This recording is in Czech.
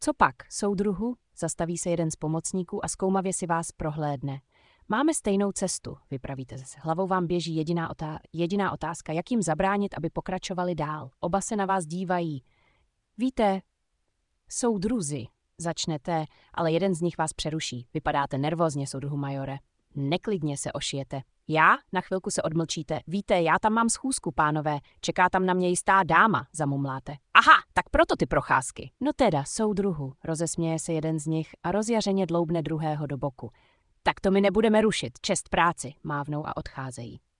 Co pak, soudruhu? Zastaví se jeden z pomocníků a zkoumavě si vás prohlédne. Máme stejnou cestu, vypravíte se. Hlavou vám běží jediná otázka, jak jim zabránit, aby pokračovali dál. Oba se na vás dívají. Víte, soudruzi, začnete, ale jeden z nich vás přeruší. Vypadáte nervózně, soudruhu majore. Neklidně se ošijete. Já? Na chvilku se odmlčíte. Víte, já tam mám schůzku, pánové. Čeká tam na mě jistá dáma, zamumláte. Aha, tak proto ty procházky. No teda, soudruhu, rozesměje se jeden z nich a rozjařeně dloubne druhého do boku. Tak to my nebudeme rušit, čest práci, mávnou a odcházejí.